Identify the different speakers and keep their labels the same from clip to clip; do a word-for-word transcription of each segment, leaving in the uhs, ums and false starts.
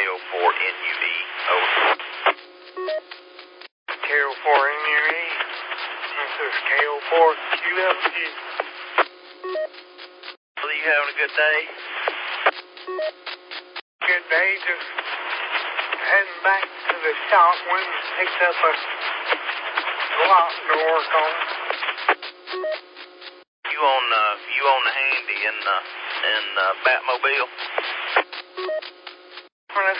Speaker 1: O four N U E. Over.
Speaker 2: K O four N U E. This is K O four Q L G.
Speaker 1: Are you having a good day?
Speaker 2: Good day, just heading back to the shop. Went and picked up a lock to work on.
Speaker 1: You on uh, you on the handy in uh, in uh, Batmobile?
Speaker 2: What?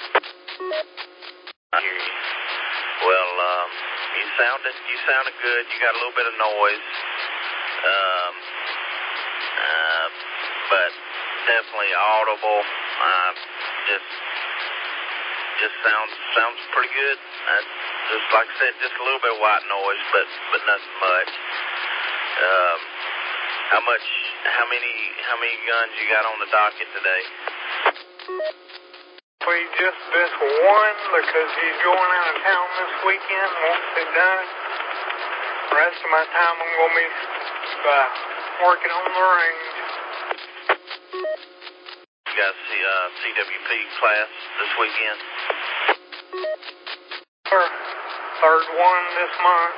Speaker 1: I hear you. Well, um, you sounded you sounded good. You got a little bit of noise, um, uh, but definitely audible. Uh, just just sounds sounds pretty good. Uh, just like I said, just a little bit of white noise, but but nothing much. Um, how much? How many? How many guns you got on the docket today?
Speaker 2: We just this one because he's going out of town this weekend. Won't be done. The rest of my time I'm gonna be uh, working on the range.
Speaker 1: You got a C, uh, C W P class this weekend?
Speaker 2: Third one this month.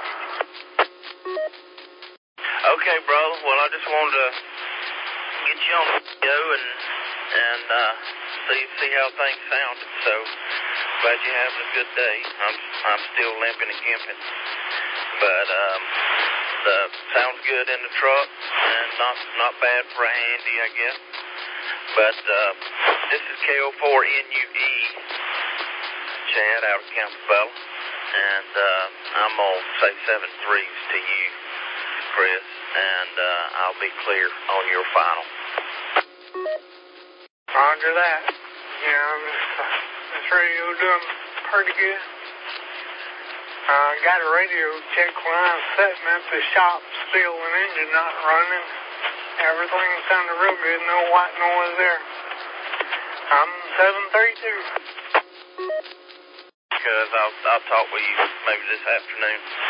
Speaker 1: Okay, brother. Well, I just wanted to get you on the video and and uh, see see how things sounded. So glad you're having a good day. I'm I'm still limping and gimping, but um, the sounds good in the truck and not not bad for a handy, I guess. But uh, this is K O four N U E, Chad out of Campbell, and uh, I'm gonna say seven threes to you, Chris, and uh, I'll be clear on your final.
Speaker 2: Roger that. Yeah, this, uh, this radio doing pretty good. I uh, got a radio check when I was setting up the shop, still an engine not running. Everything sounded real good, no white noise there. I'm seven thirty-two.
Speaker 1: Because I'll, I'll talk with you maybe this afternoon.